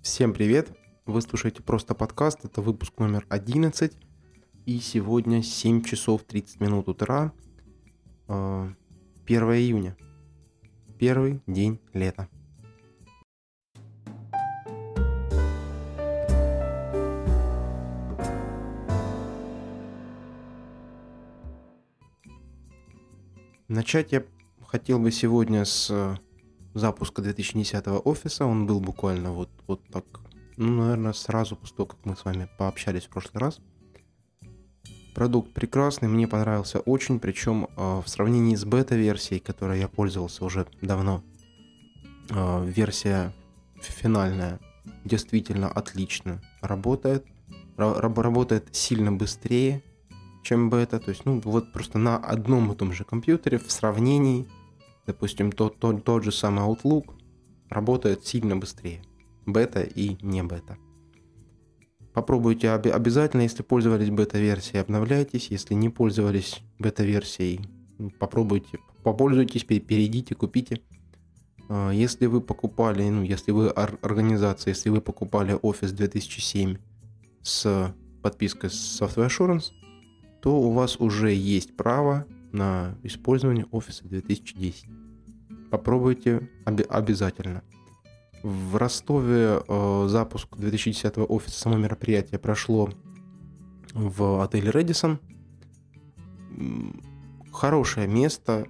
Всем привет! Вы слушаете просто подкаст, это выпуск номер 11, и сегодня 7 часов 30 минут утра, 1 июня, первый день лета. Начать я хотел бы сегодня с запуска 2010 офиса. Он был буквально вот так, наверное, сразу после того, как мы с вами пообщались в прошлый раз. Продукт прекрасный, мне понравился очень, причем в сравнении с бета-версией, которой я пользовался уже давно, версия финальная действительно отлично работает. Работает сильно быстрее, чем бета. То есть, вот просто на одном и том же компьютере в сравнении, допустим, тот же самый Outlook работает сильно быстрее. Бета и не бета. Попробуйте обязательно, если пользовались бета-версией, обновляйтесь. Если не пользовались бета-версией, попробуйте, попользуйтесь, перейдите, купите. Если вы покупали, если вы организация, если вы покупали Office 2007 с подпиской Software Assurance, то у вас уже есть право на использование Office 2010. Попробуйте обязательно. В Ростове запуск 2010 офиса, само мероприятие прошло в отеле Рэдисон. Хорошее место,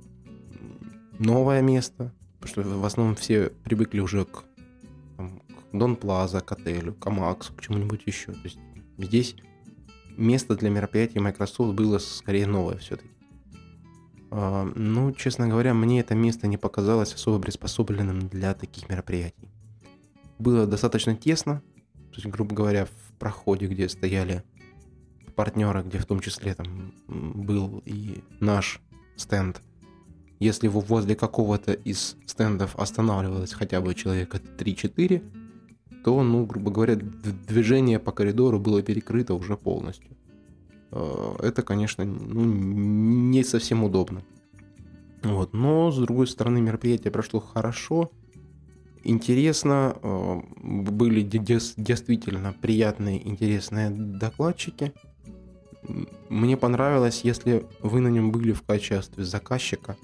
новое место, потому что в основном все привыкли уже к Дон Плаза, к отелю, к Амаксу, к чему-нибудь еще. То есть здесь место для мероприятий Microsoft было скорее новое все-таки. Честно говоря, мне это место не показалось особо приспособленным для таких мероприятий. Было достаточно тесно, то есть, грубо говоря, в проходе, где стояли партнеры, где в том числе там был и наш стенд. Если возле какого-то из стендов останавливалось хотя бы человека 3-4, то, грубо говоря, движение по коридору было перекрыто уже полностью. Это, конечно, не совсем удобно. Но, с другой стороны, мероприятие прошло хорошо, интересно, были действительно приятные, интересные докладчики. Мне понравилось, если вы на нем были в качестве заказчика,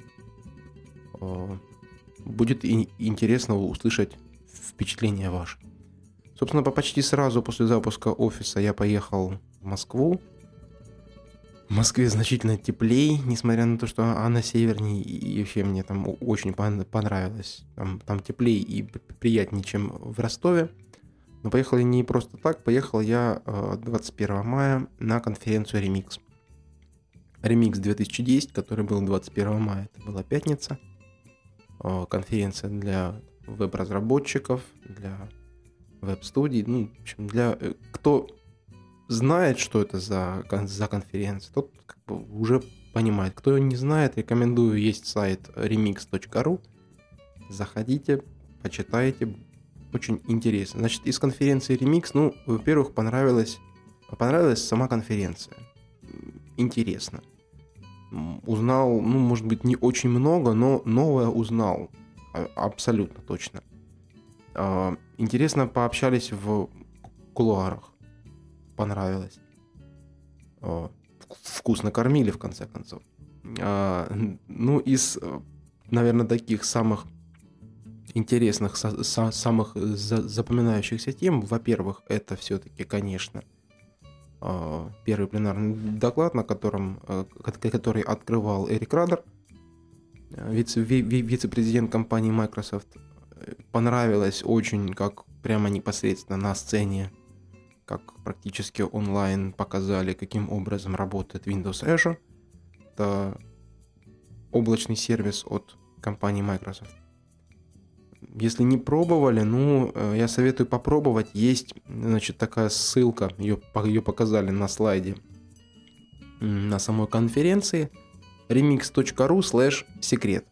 будет интересно услышать впечатления ваши. Собственно, почти сразу после запуска офиса я поехал в Москву. В Москве значительно теплее, несмотря на то, что она севернее, и вообще мне там очень понравилось. Там теплее и приятнее, чем в Ростове. Но поехал я не просто так, поехал я 21 мая на конференцию Remix. Remix 2010, который был 21 мая, это была пятница. Конференция для веб-разработчиков, для веб-студий, в общем, для кто знает, что это за конференция, тот уже понимает. Кто не знает, рекомендую, есть сайт remix.ru. Заходите, почитайте, очень интересно. Значит, из конференции Remix, во-первых, понравилась сама конференция. Интересно. Узнал, может быть, не очень много, но новое узнал. Абсолютно точно. Интересно пообщались в кулуарах. Понравилось. Вкусно кормили, в конце концов. Из, наверное, таких самых интересных, самых запоминающихся тем, во-первых, это все-таки, конечно, первый пленарный доклад, который открывал Эрик Радер, вице-президент компании Microsoft. Понравилось очень, как прямо непосредственно на сцене, как практически онлайн показали, каким образом работает Windows Azure. Это облачный сервис от компании Microsoft. Если не пробовали, я советую попробовать. Есть, такая ссылка, ее показали на слайде на самой конференции, remix.ru/секрет.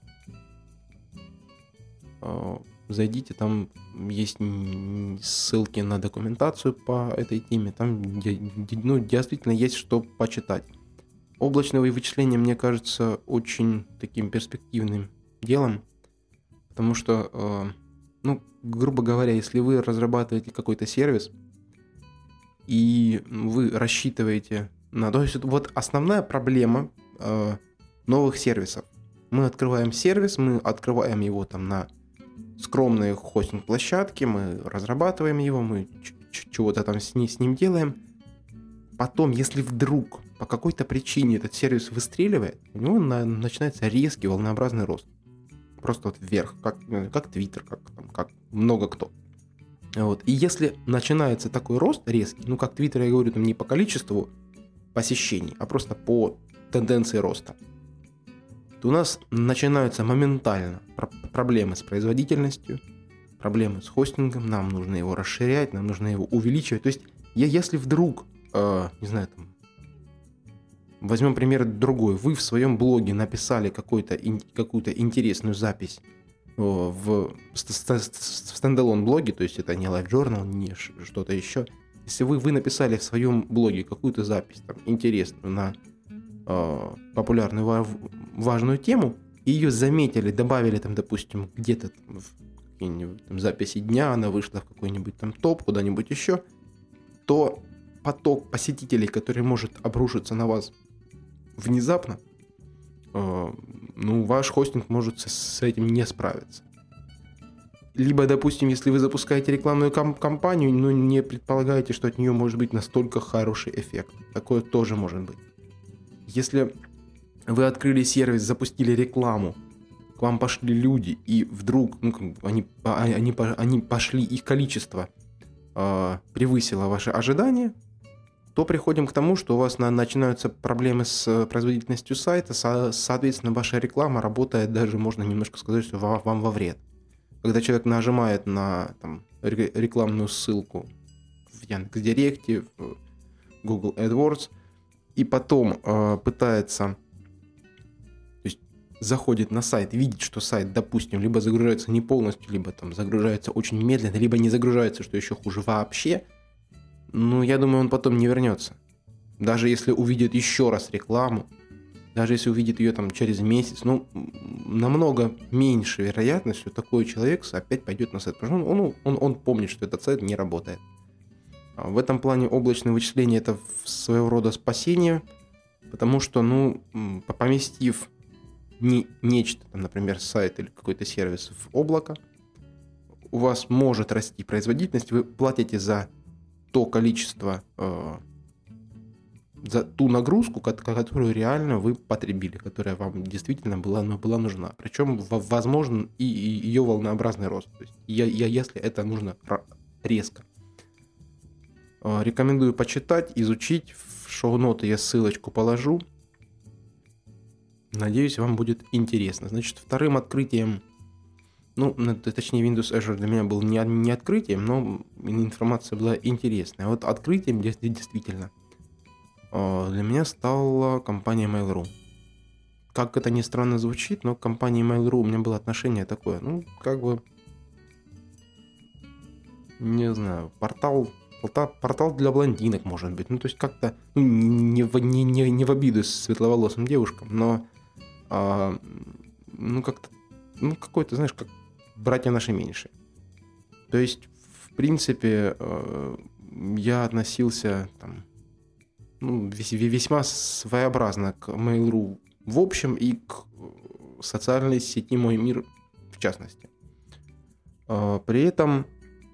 Зайдите, там есть ссылки на документацию по этой теме, там действительно есть что почитать. Облачные вычисления, мне кажется, очень таким перспективным делом, потому что Ну, грубо говоря, если вы разрабатываете какой-то сервис, и вы рассчитываете на... То есть вот основная проблема новых сервисов. Мы открываем сервис, мы открываем его там на скромные хостинг-площадки, мы разрабатываем его, мы чего-то там с ним делаем. Потом, если вдруг по какой-то причине этот сервис выстреливает, у него начинается резкий волнообразный рост. Просто вот вверх, как Twitter, как много кто. Вот. И если начинается такой рост резкий, ну как Twitter, я говорю, там не по количеству посещений, а просто по тенденции роста, то у нас начинаются моментально проблемы с производительностью, проблемы с хостингом, нам нужно его расширять, нам нужно его увеличивать. То есть, если вдруг, не знаю, там, возьмем пример другой, вы в своем блоге написали какую-то интересную запись в стендалон блоге, то есть это не LiveJournal, не что-то еще. Если вы написали в своем блоге какую-то запись там, интересную на популярную важную тему, и ее заметили, добавили там, допустим, где-то там, в какие-нибудь там записи дня, она вышла в какой-нибудь там топ, куда-нибудь еще, то поток посетителей, который может обрушиться на вас внезапно, ну, ваш хостинг может с этим не справиться. Либо, допустим, если вы запускаете рекламную кампанию, но не предполагаете, что от нее может быть настолько хороший эффект. Такое тоже может быть. Если вы открыли сервис, запустили рекламу, к вам пошли люди, и вдруг они пошли, их количество превысило ваши ожидания, то приходим к тому, что у вас начинаются проблемы с производительностью сайта, соответственно, ваша реклама работает даже, можно немножко сказать, что вам во вред. Когда человек нажимает на там, рекламную ссылку в Яндекс.Директе, в Google AdWords, и потом пытается, то есть заходит на сайт, видит, что сайт, допустим, либо загружается не полностью, либо там загружается очень медленно, либо не загружается, что еще хуже, вообще, ну, я думаю, он потом не вернется. Даже если увидит еще раз рекламу, даже если увидит ее там через месяц, ну, намного меньше вероятность, что такой человек опять пойдет на сайт, потому что он помнит, что этот сайт не работает. В этом плане облачное вычисление — это своего рода спасение, потому что, ну, поместив нечто, там, например, сайт или какой-то сервис в облако, у вас может расти производительность, вы платите за то количество, за ту нагрузку, которую реально вы потребили, которая вам действительно была нужна. Причем, возможен и ее волнообразный рост. То есть, если это нужно резко. Рекомендую почитать, изучить. В шоу-ноты я ссылочку положу. Надеюсь, вам будет интересно. Значит, вторым открытием, ну, точнее, Windows Azure для меня был не открытием, но информация была интересная. Вот открытием действительно для меня стала компания Mail.ru. Как это ни странно звучит, но к компании Mail.ru у меня было отношение такое, ну, как бы, не знаю, портал для блондинок, может быть. Ну, то есть как-то, ну, не в обиду светловолосым девушкам, но ну, как-то, ну, какой-то, знаешь, как братья наши меньшие. То есть, в принципе, я относился там, ну, весьма своеобразно к Mail.ru в общем и к социальной сети «Мой мир» в частности. При этом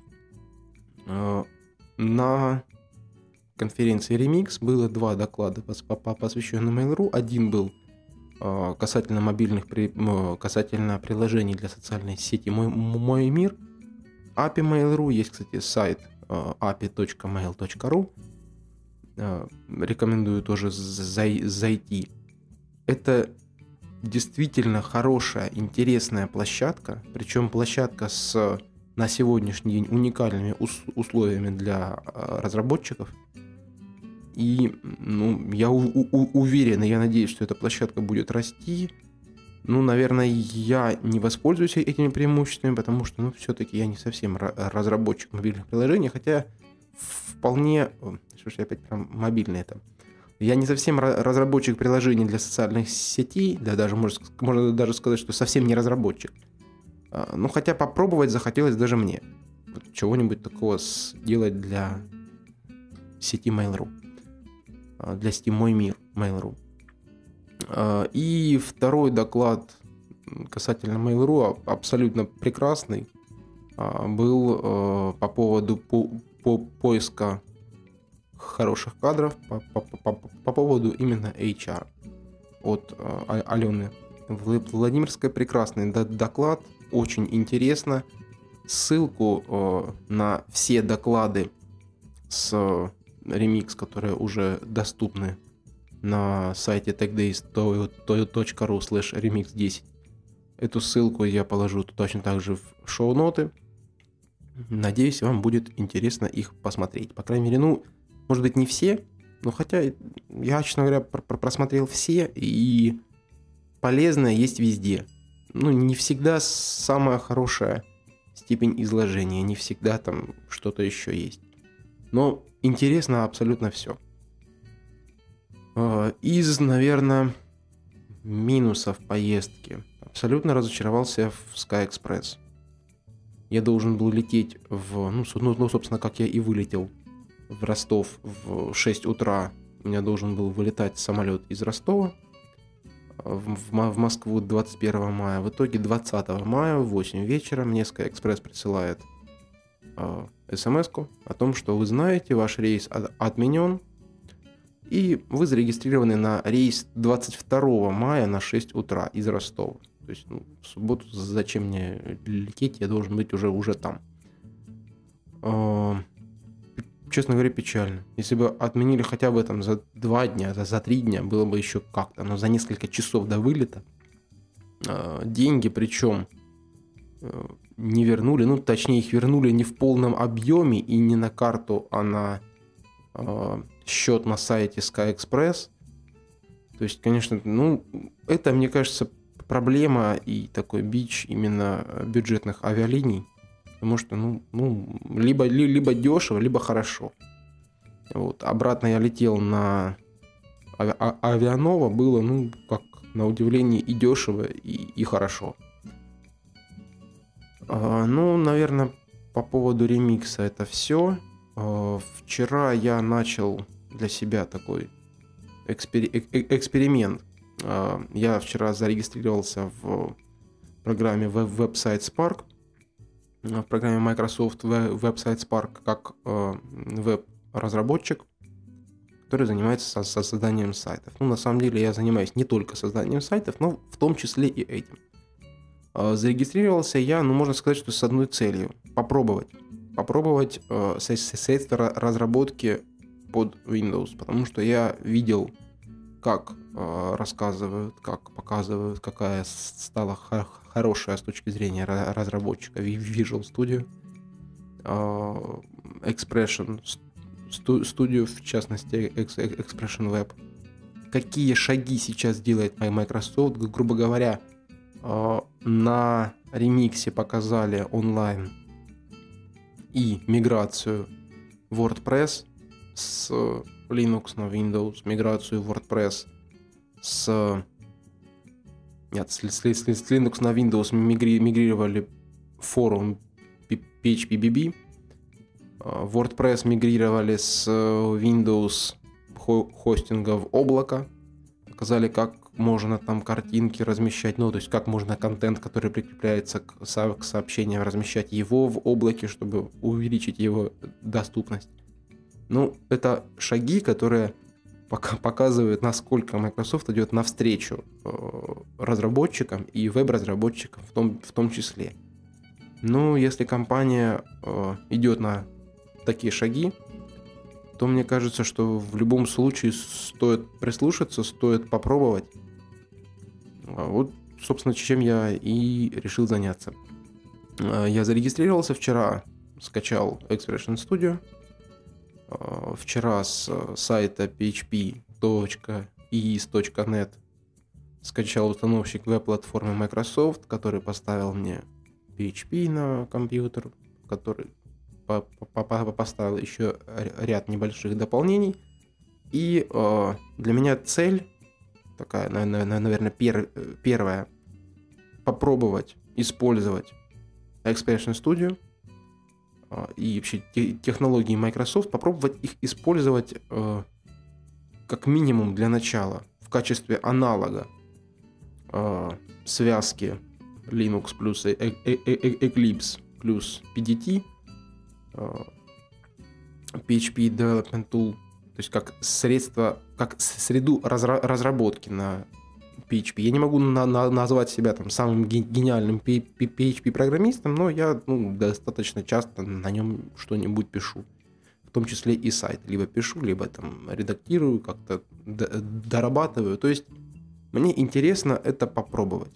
на конференции Remix было 2 доклада, посвященных Mail.ru. Один был касательно касательно приложений для социальной сети «Мой мир», API Mail.ru. Есть, кстати, сайт api.mail.ru. Рекомендую тоже зайти. Это действительно хорошая, интересная площадка, причем площадка с на сегодняшний день уникальными условиями для разработчиков. И, ну, я уверен, и я надеюсь, что эта площадка будет расти. Ну, наверное, я не воспользуюсь этими преимуществами, потому что, ну, все-таки я не совсем разработчик мобильных приложений, хотя вполне... Что ж, я опять про мобильные там. Я не совсем разработчик приложений для социальных сетей, да, даже можно даже сказать, что совсем не разработчик. Ну, хотя попробовать захотелось даже мне. Вот чего-нибудь такого сделать для сети Mail.ru. Для сети Мой Мир Mail.ru. И второй доклад касательно Mail.ru, абсолютно прекрасный, был по поводу поиска хороших кадров, по поводу именно HR от Алены Владимирской. Прекрасный доклад, очень интересно. Ссылку на все доклады с Remix, которые уже доступны на сайте techdays.ru/remix10. Эту ссылку я положу точно так же в шоу-ноты. Надеюсь, вам будет интересно их посмотреть. По крайней мере, может быть, не все, но хотя я, честно говоря, просмотрел все, и полезное есть везде. Не всегда самая хорошая степень изложения, не всегда там что-то еще есть. Но интересно абсолютно все. Из, наверное, минусов поездки. Абсолютно разочаровался в Sky Express. Я должен был лететь собственно, как я и вылетел в Ростов в 6 утра. У меня должен был вылетать самолет из Ростова в Москву 21 мая. В итоге 20 мая в 8 вечера мне Sky Express присылает смс-ку о том, что вы знаете, ваш рейс отменен, и вы зарегистрированы на рейс 22 мая на 6 утра из Ростова. То есть в субботу зачем мне лететь, я должен быть уже там. Честно говоря, печально. Если бы отменили хотя бы там за 2 дня, за 3 дня, было бы еще как-то. Но за несколько часов до вылета деньги, причем не вернули. Точнее, их вернули не в полном объеме и не на карту, а на счет на сайте Sky Express. То есть, конечно, это, мне кажется, проблема и такой бич именно бюджетных авиалиний. Потому что, либо дешево, либо хорошо. Вот. Обратно я летел на Авианова, было, как на удивление, и дешево, и хорошо. Наверное, по поводу ремикса это все. Вчера я начал для себя такой эксперимент. Я вчера зарегистрировался в программе Website Spark, в программе Microsoft Website Spark как веб-разработчик, который занимается созданием сайтов. На самом деле я занимаюсь не только созданием сайтов, но в том числе и этим. Зарегистрировался я, можно сказать, что с одной целью – попробовать средства разработки под Windows, потому что я видел, как рассказывают, как показывают, какая стала хорошая с точки зрения разработчика Visual Studio, Expression Studio, в частности Expression Web. Какие шаги сейчас делает Microsoft, грубо говоря, на ремиксе показали онлайн и миграцию WordPress с Linux на Windows, миграцию WordPress с Linux на Windows мигрировали форум PHPBB, WordPress мигрировали с Windows хостинга в облако, показали, как можно там картинки размещать, то есть как можно контент, который прикрепляется к сообщениям, размещать его в облаке, чтобы увеличить его доступность. Это шаги, которые показывают, насколько Microsoft идет навстречу разработчикам и веб-разработчикам в том числе. Если компания идет на такие шаги, то мне кажется, что в любом случае стоит прислушаться, стоит попробовать. Вот, собственно, чем я и решил заняться. Я зарегистрировался вчера, скачал Expression Studio. Вчера с сайта php.iis.net скачал установщик веб-платформы Microsoft, который поставил мне PHP на компьютер, который поставил еще ряд небольших дополнений. И для меня цель такая, наверное, первая, попробовать использовать Expression Studio и вообще технологии Microsoft, попробовать их использовать как минимум для начала в качестве аналога связки Linux плюс Eclipse плюс PDT, PHP Development Tool, то есть как средство, как среду разработки на PHP. Я не могу назвать себя там самым гениальным PHP-программистом, но я достаточно часто на нем что-нибудь пишу. В том числе и сайт. Либо пишу, либо там редактирую, как-то дорабатываю. То есть мне интересно это попробовать.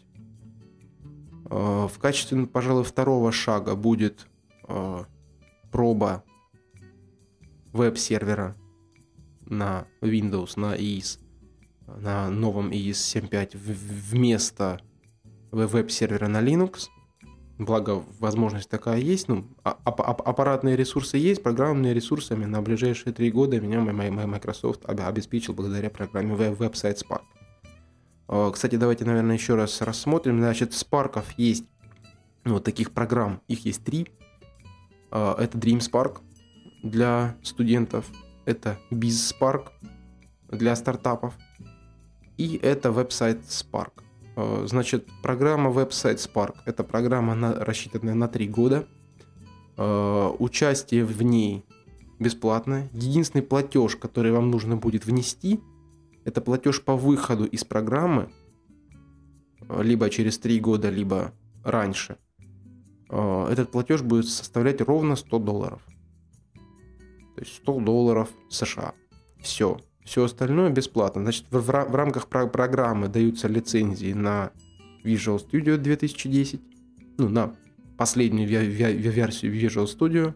В качестве, пожалуй, второго шага будет проба веб-сервера на Windows, на ES, на новом ES 7.5 вместо веб-сервера на Linux. Благо, возможность такая есть. Аппаратные ресурсы есть, программными ресурсами на ближайшие 3 года меня Microsoft обеспечил благодаря программе Website Spark. Кстати, давайте, наверное, еще раз рассмотрим. Значит, Spark'ов есть, таких программ, их есть 3. Это DreamSpark для студентов, это BizSpark для стартапов, и это Website Spark. Значит, программа Website Spark – это программа, рассчитанная на 3 года. Участие в ней бесплатное. Единственный платеж, который вам нужно будет внести, это платеж по выходу из программы, либо через 3 года, либо раньше. Этот платеж будет составлять ровно $100. То есть $100 США. Все. Все остальное бесплатно. Значит, в рамках программы даются лицензии на Visual Studio 2010, на последнюю версию Visual Studio,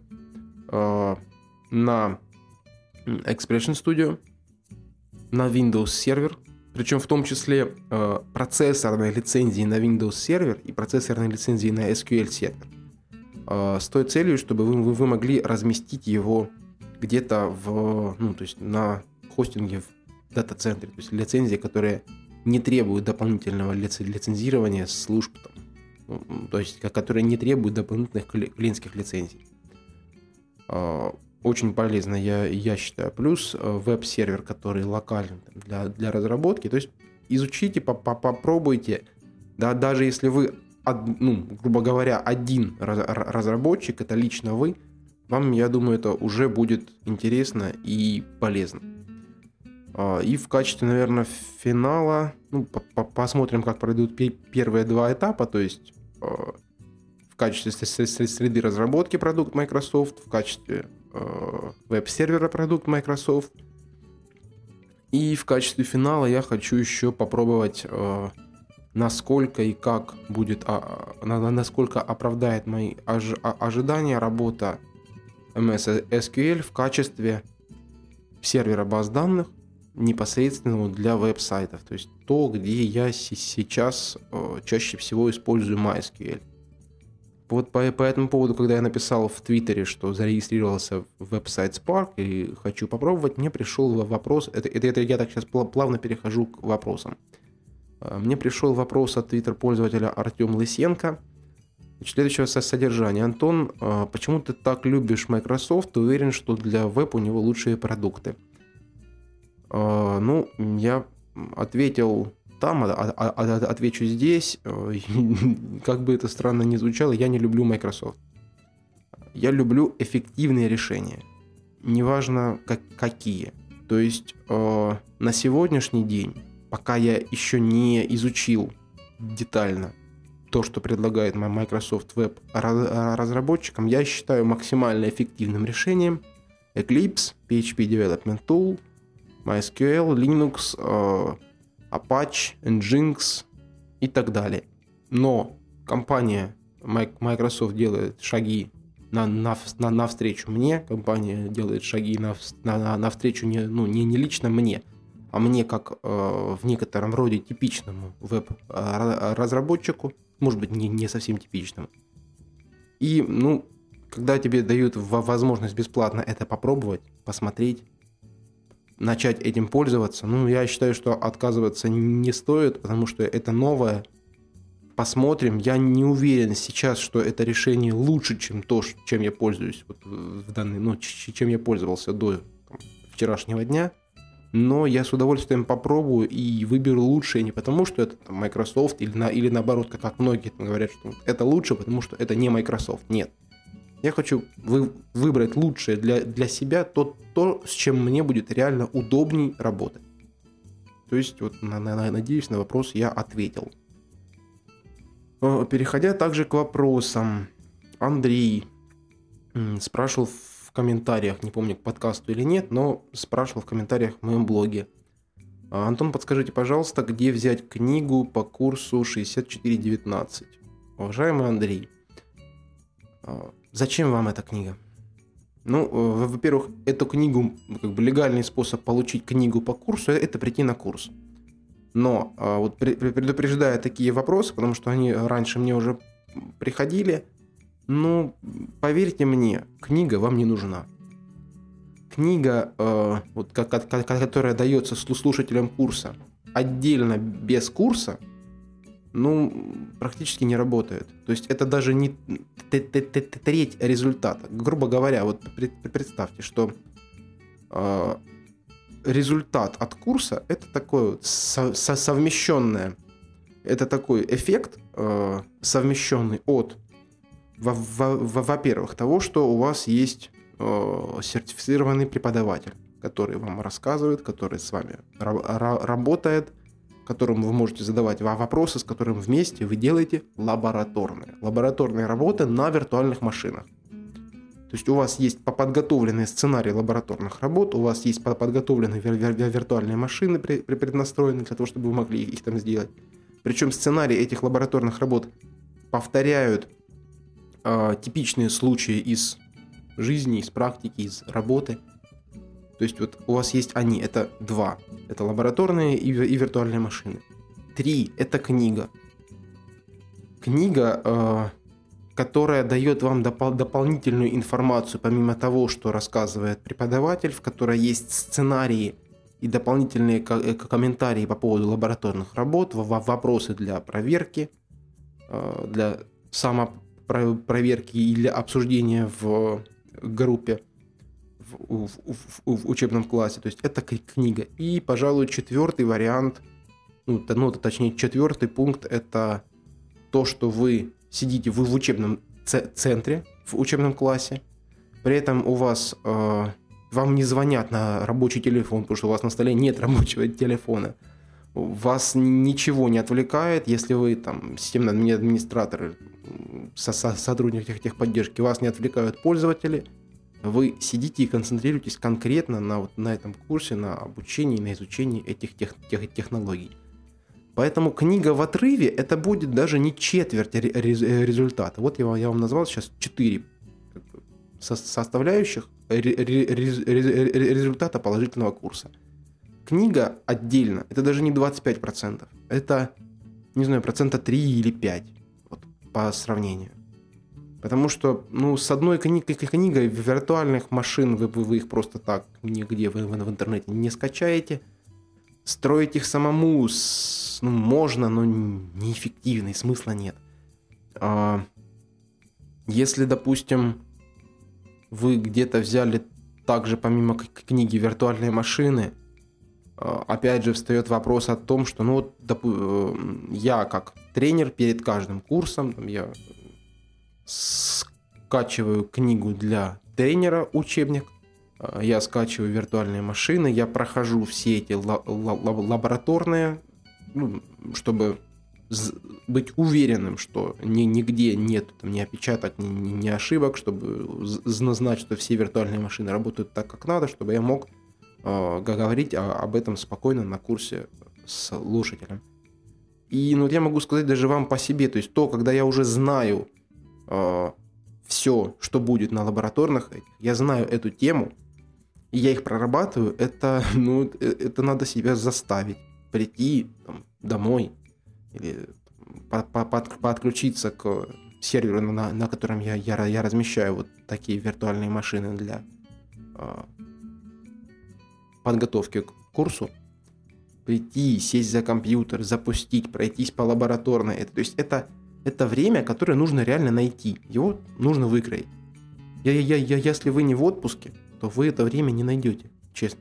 на Expression Studio, на Windows Server, причем в том числе процессорные лицензии на Windows Server и процессорные лицензии на SQL Server, с той целью, чтобы вы могли разместить его где-то то есть на хостинге в дата-центре, то есть лицензии, которые не требуют дополнительного лицензирования служб, то есть которые не требуют дополнительных клиентских лицензий. Очень полезно, я считаю. Плюс веб-сервер, который локален для разработки. То есть изучите, попробуйте. Да, даже если вы, грубо говоря, один разработчик, это лично вы, вам, я думаю, это уже будет интересно и полезно. И в качестве, наверное, финала посмотрим, как пройдут первые 2 этапа, то есть в качестве среды разработки продукт Microsoft, в качестве веб-сервера продукт Microsoft. И в качестве финала я хочу еще попробовать, насколько и как будет, насколько оправдает мои ожидания работа MS SQL в качестве сервера баз данных непосредственно для веб-сайтов. То есть то, где я сейчас чаще всего использую MySQL. Вот по этому поводу, когда я написал в Твиттере, что зарегистрировался в Website Spark и хочу попробовать, мне пришел вопрос, это я так сейчас плавно перехожу к вопросам. Мне пришел вопрос от твиттер-пользователя Артем Лысенко. Следующего содержания. Антон, почему ты так любишь Microsoft? Ты уверен, что для веб у него лучшие продукты? Я ответил там, отвечу здесь. Как бы это странно ни звучало, я не люблю Microsoft. Я люблю эффективные решения. Неважно, какие. То есть на сегодняшний день, пока я еще не изучил детально то, что предлагает Microsoft Web разработчикам, я считаю максимально эффективным решением Eclipse, PHP Development Tool, MySQL, Linux, Apache, Nginx и так далее. Но компания Microsoft делает шаги навстречу мне, компания делает шаги навстречу не лично мне, а мне как в некотором роде типичному веб-разработчику, может быть, не совсем типичному. И, когда тебе дают возможность бесплатно это попробовать, посмотреть, начать этим пользоваться, я считаю, что отказываться не стоит, потому что это новое, посмотрим. Я не уверен сейчас, что это решение лучше, чем то, чем я пользуюсь вот в данный, ну, чем я пользовался до вчерашнего дня. Но я с удовольствием попробую и выберу лучшее не потому, что это там, Microsoft, или наоборот, как многие говорят, что это лучше, потому что это не Microsoft. Нет. Я хочу выбрать лучшее для себя, то, с чем мне будет реально удобней работать. То есть, вот, надеюсь, на вопрос я ответил. Переходя также к вопросам. Андрей спрашивал в комментариях, не помню, к подкасту или нет, но спрашивал в комментариях в моем блоге. Антон, подскажите, пожалуйста, где взять книгу по курсу 6419? Уважаемый Андрей, зачем вам эта книга? Ну, во-первых, эту книгу, как бы легальный способ получить книгу по курсу, это прийти на курс. Но вот предупреждая такие вопросы, потому что они раньше мне уже приходили, ну, поверьте мне, книга вам не нужна. Книга, вот, которая дается слушателям курса, отдельно без курса, ну, практически не работает. То есть это даже не треть результата. Грубо говоря, вот представьте, что результат от курса – это такое вот совмещенное, это такой эффект совмещенный от, во-первых, того, что у вас есть сертифицированный преподаватель, который вам рассказывает, который с вами работает, которому вы можете задавать вопросы, с которым вместе вы делаете лабораторные работы на виртуальных машинах. То есть у вас есть подготовленный сценарий лабораторных работ, у вас есть подготовленные виртуальные машины преднастроены для того, чтобы вы могли их там сделать. Причем сценарии этих лабораторных работ повторяют типичные случаи из жизни, из практики, из работы. То есть вот у вас есть они, это 2. Это лабораторные и виртуальные машины. 3. Это книга. Книга, которая дает вам дополнительную информацию, помимо того, что рассказывает преподаватель, в которой есть сценарии и дополнительные комментарии по поводу лабораторных работ, вопросы для проверки, для самопроверки и для обсуждения в группе, в учебном классе. То есть это книга. И, пожалуй, 4-й вариант, точнее 4-й пункт, это то, что вы сидите в учебном центре, в учебном классе, при этом у вас вам не звонят на рабочий телефон, потому что у вас на столе нет рабочего телефона. Вас ничего не отвлекает, если вы там системный администратор, сотрудник техподдержки, вас не отвлекают пользователи. Вы сидите и концентрируетесь конкретно на этом курсе, на обучении, на изучении этих технологий. Поэтому книга в отрыве – это будет даже не четверть результата. Вот я вам назвал сейчас 4 составляющих результата положительного курса. Книга отдельно – это даже не 25%. Это, не знаю, 3 или 5% вот, по сравнению. Потому что, с одной книгой виртуальных машин вы их просто так нигде в интернете не скачаете. Строить их самому можно, но неэффективно, и смысла нет. Если, допустим, вы где-то взяли также помимо книги виртуальные машины, опять же встает вопрос о том, что я как тренер перед каждым курсом, я скачиваю книгу для тренера, учебник, я скачиваю виртуальные машины, я прохожу все эти лабораторные, чтобы быть уверенным, что нигде нет ни опечаток, ни ошибок, чтобы знать, что все виртуальные машины работают так, как надо, чтобы я мог говорить об этом спокойно на курсе с слушателем. И я могу сказать даже вам по себе, то есть когда я уже знаю все, что будет на лабораторных, я знаю эту тему, и я их прорабатываю, это надо себя заставить прийти домой или подключиться к серверу, на котором я размещаю вот такие виртуальные машины для подготовки к курсу, прийти, сесть за компьютер, запустить, пройтись по лабораторной. То есть это время, которое нужно реально найти. Его нужно выкроить. Если вы не в отпуске, то вы это время не найдете, честно.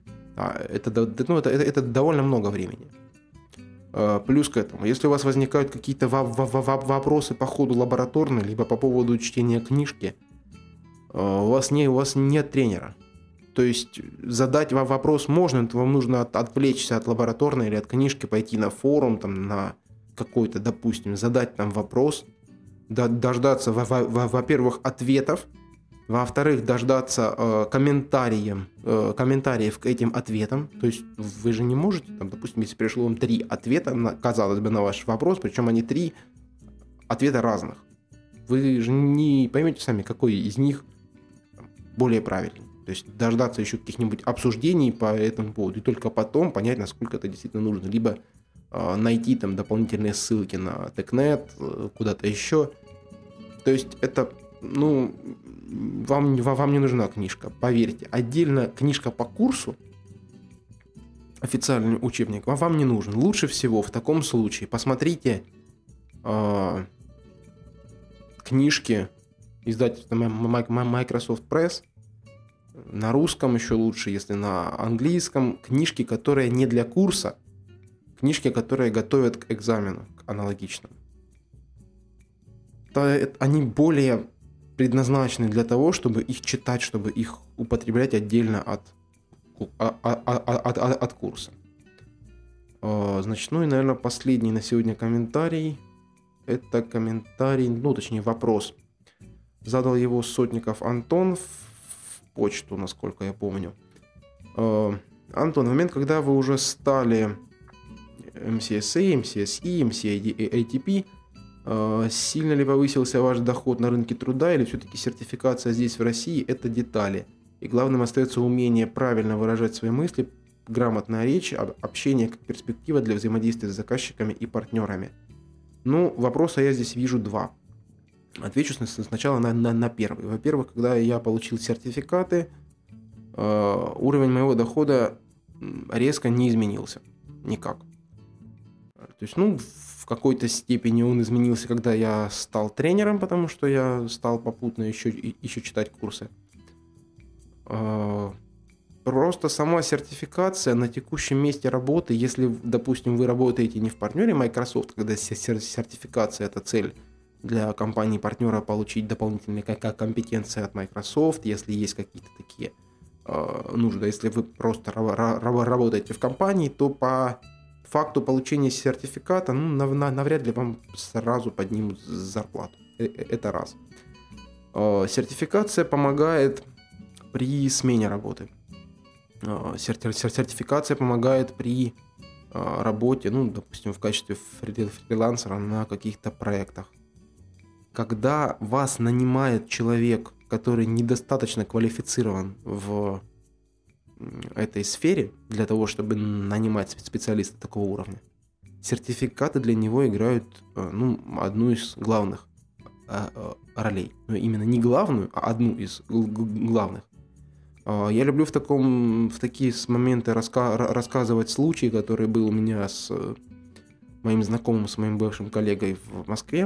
Это довольно много времени. Плюс к этому, если у вас возникают какие-то вопросы по ходу лабораторной, либо по поводу чтения книжки, у вас нет тренера. То есть задать вам вопрос можно, то вам нужно отвлечься от лабораторной или от книжки, пойти на форум, там, на какой-то, допустим, задать там вопрос, дождаться, во-первых, ответов, во-вторых, дождаться комментариев к этим ответам. То есть вы же не можете, там, допустим, если пришло вам 3 ответа, казалось бы, на ваш вопрос, причем они 3 ответа разных. Вы же не поймете сами, какой из них более правильный. То есть дождаться еще каких-нибудь обсуждений по этому поводу, и только потом понять, насколько это действительно нужно. Либо найти там дополнительные ссылки на TechNet, куда-то еще. То есть это, вам не нужна книжка, поверьте. Отдельно книжка по курсу, официальный учебник, вам не нужен. Лучше всего в таком случае посмотрите книжки издательства Microsoft Press, на русском еще лучше, если на английском, книжки, которые не для курса, книжки, которые готовят к экзамену, к аналогичному. Они более предназначены для того, чтобы их читать, чтобы их употреблять отдельно от курса. Значит, и, наверное, последний на сегодня комментарий. Это комментарий, точнее вопрос. Задал его Сотников Антон в почту, насколько я помню. Антон, в момент, когда вы уже стали MCSA, MCSE, MCATP, сильно ли повысился ваш доход на рынке труда, или все-таки сертификация здесь, в России, это детали? И главным остается умение правильно выражать свои мысли, грамотная речь, общение как перспектива для взаимодействия с заказчиками и партнерами. Вопроса я здесь вижу 2. Отвечу сначала на первый. Во-первых, когда я получил сертификаты, уровень моего дохода резко не изменился. Никак. То есть, в какой-то степени он изменился, когда я стал тренером, потому что я стал попутно еще читать курсы. Просто сама сертификация на текущем месте работы, если, допустим, вы работаете не в партнере Microsoft, когда сертификация – это цель для компании-партнера получить дополнительные компетенции от Microsoft, если есть какие-то такие нужды. Если вы просто работаете в компании, то по факту получения сертификата навряд ли вам сразу поднимут зарплату. Это раз. Сертификация помогает при смене работы. Сертификация помогает при работе, допустим, в качестве фрилансера на каких-то проектах. Когда вас нанимает человек, который недостаточно квалифицирован в этой сфере для того, чтобы нанимать специалиста такого уровня, сертификаты для него играют одну из главных ролей. Но именно не главную, а одну из главных. Я люблю в такие моменты рассказывать случай, который был у меня с моим знакомым, с моим бывшим коллегой в Москве,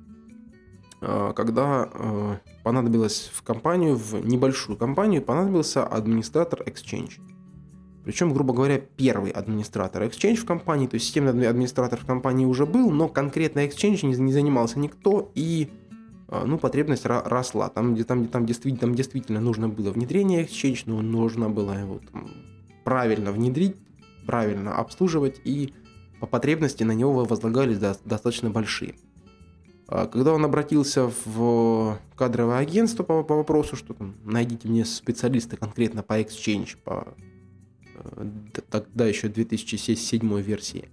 когда понадобилось в небольшую компанию, понадобился администратор Exchange. Причем, грубо говоря, первый администратор Exchange в компании, то есть системный администратор в компании уже был, но конкретно Exchange не занимался никто, и потребность росла. Там действительно нужно было внедрение Exchange, но нужно было его правильно внедрить, правильно обслуживать, и по потребности на него возлагались достаточно большие. Когда он обратился в кадровое агентство по вопросу, что найдите мне специалиста конкретно по Exchange, тогда еще 2007 версии,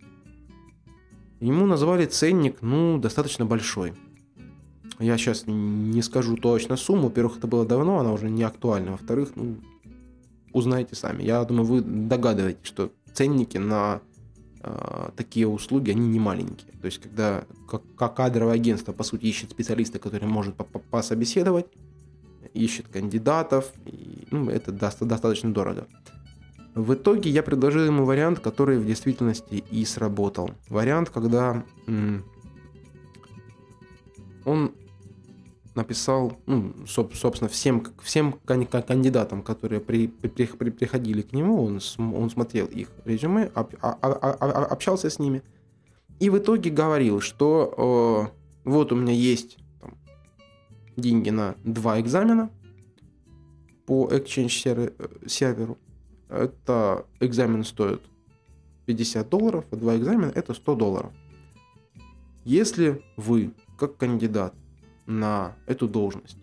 ему назвали ценник, достаточно большой. Я сейчас не скажу точно сумму. Во-первых, это было давно, она уже не актуальна. Во-вторых, узнаете сами. Я думаю, вы догадываетесь, что ценники на такие услуги, они не маленькие. То есть, когда кадровое агентство, по сути, ищет специалиста, который может пособеседовать, ищет кандидатов, и, это достаточно дорого. В итоге я предложил ему вариант, который в действительности и сработал. Вариант, когда он написал, собственно, всем кандидатам, которые приходили к нему, он смотрел их резюме, общался с ними, и в итоге говорил, что вот у меня есть там деньги на 2 экзамена по Exchange серверу. Это экзамен стоит $50, а 2 экзамена это $100. Если вы, как кандидат на эту должность,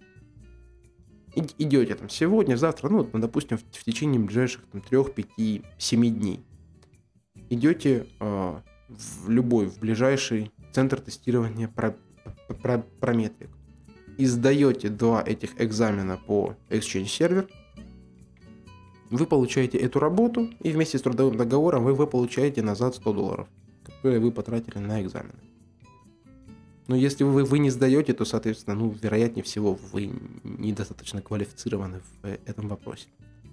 идете там сегодня, завтра, допустим, в течение ближайших 3, 5, 7 дней, идете в ближайший центр тестирования Prometric и сдаете 2 этих экзамена по Exchange сервер, вы получаете эту работу, и вместе с трудовым договором вы получаете назад $100, которые вы потратили на экзамены. Но если вы не сдаете, то, соответственно, вероятнее всего, вы недостаточно квалифицированы в этом вопросе.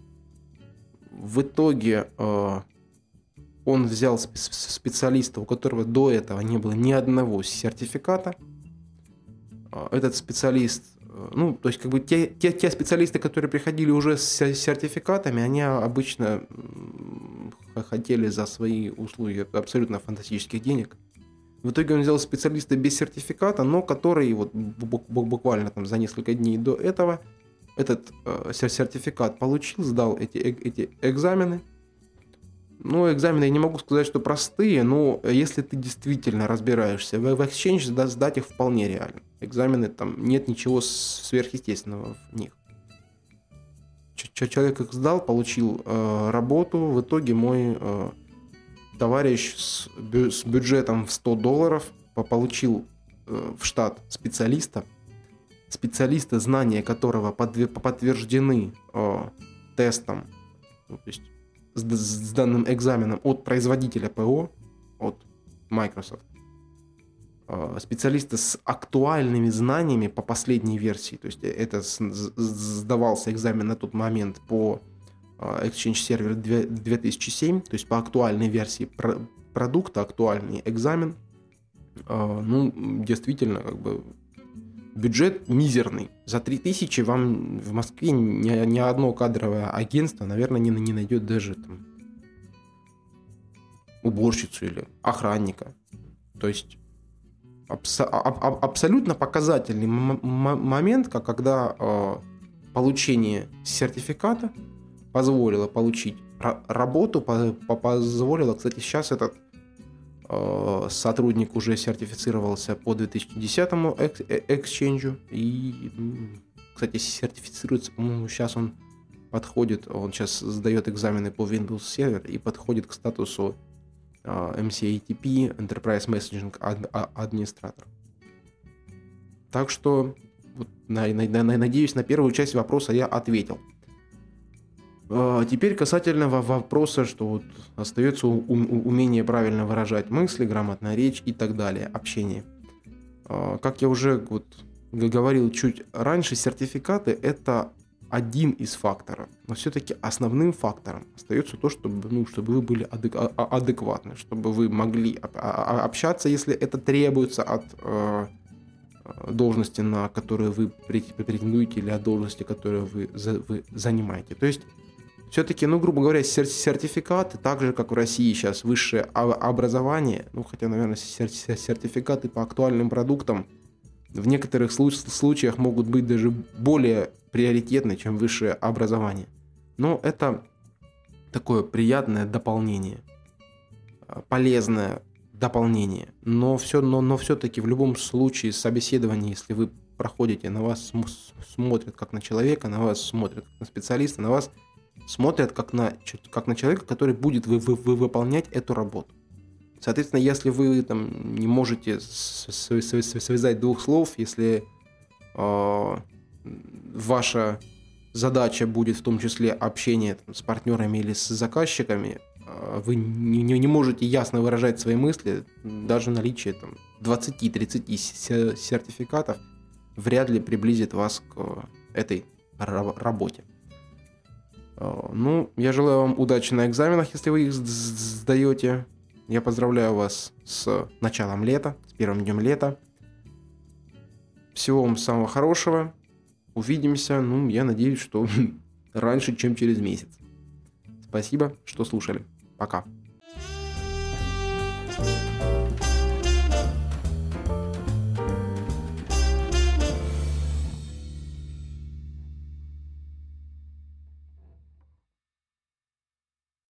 В итоге он взял специалиста, у которого до этого не было ни одного сертификата. Этот специалист, то есть те специалисты, которые приходили уже с сертификатами, они обычно хотели за свои услуги абсолютно фантастических денег. В итоге он взял специалиста без сертификата, но который буквально там за несколько дней до этого этот сертификат получил, сдал эти экзамены. Экзамены, я не могу сказать, что простые, но если ты действительно разбираешься в Exchange, сдать их вполне реально. Экзамены, там нет ничего сверхъестественного в них. Человек их сдал, получил работу. В итоге мой товарищ с бюджетом в $100 получил в штат специалиста, знания которого подтверждены тестом, то есть с данным экзаменом от производителя ПО, от Microsoft, специалиста с актуальными знаниями по последней версии, то есть это сдавался экзамен на тот момент по Exchange сервер 2007, то есть по актуальной версии продукта, актуальный экзамен. Действительно, бюджет мизерный. За 3000 вам в Москве ни одно кадровое агентство, наверное, не найдет даже там уборщицу или охранника. То есть абсолютно показательный момент, когда получение сертификата позволило получить работу, позволило, кстати, сейчас этот сотрудник уже сертифицировался по 2010-му Exchange, и, кстати, сертифицируется, по-моему, сейчас он сейчас сдает экзамены по Windows Server и подходит к статусу MCATP, Enterprise Messaging Administrator. Так что, надеюсь, на первую часть вопроса я ответил. Теперь касательно вопроса, что остается умение правильно выражать мысли, грамотная речь и так далее, общение. Как я уже говорил чуть раньше, сертификаты – это один из факторов, но все-таки основным фактором остается то, чтобы вы были адекватны, чтобы вы могли общаться, если это требуется от должности, на которую вы претендуете, или от должности, которую вы занимаете. То есть все-таки, грубо говоря, сертификаты, так же, как в России сейчас высшее образование, хотя, наверное, сертификаты по актуальным продуктам в некоторых случаях могут быть даже более приоритетны, чем высшее образование. Но это такое приятное дополнение, полезное дополнение. Но все-таки в любом случае собеседование, если вы проходите, на вас смотрят как на человека, на вас смотрят как на специалиста, на вас смотрят как на человека, который будет выполнять эту работу. Соответственно, если вы не можете связать двух слов, если ваша задача будет в том числе общение с партнерами или с заказчиками, вы не можете ясно выражать свои мысли, даже наличие 20-30 сертификатов вряд ли приблизит вас к этой работе. Ну, я желаю вам удачи на экзаменах, если вы их сдаете. Я поздравляю вас с началом лета, с первым днем лета. Всего вам самого хорошего. Увидимся, ну, я надеюсь, что раньше, чем через месяц. Спасибо, что слушали. Пока.